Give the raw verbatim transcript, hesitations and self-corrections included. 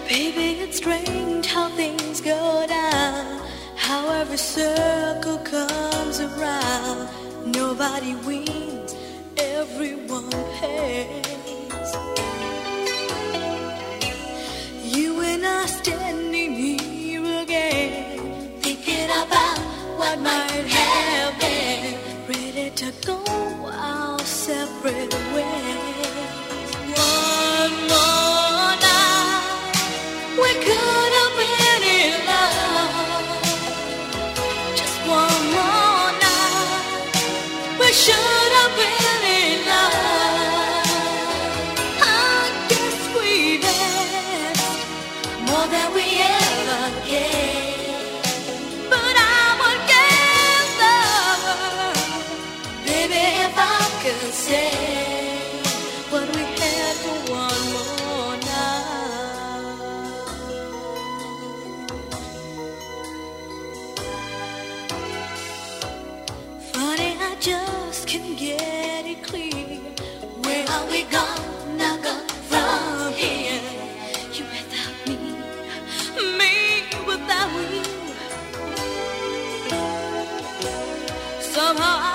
Baby, it's strange how things go down, how every circle comes around. Nobody wins, everyone pays. You and I standing here again, thinking about what might have been, ready to go our separate ways. One more night, we could have been in love. Just one more night, we should have been in love. I guess we danced more than we ever gave, but I would give love, baby, if I could say what we had for one more night. Funny, I just can't get it clear. Where are we gonna go from here? You without me, me without you. Somehow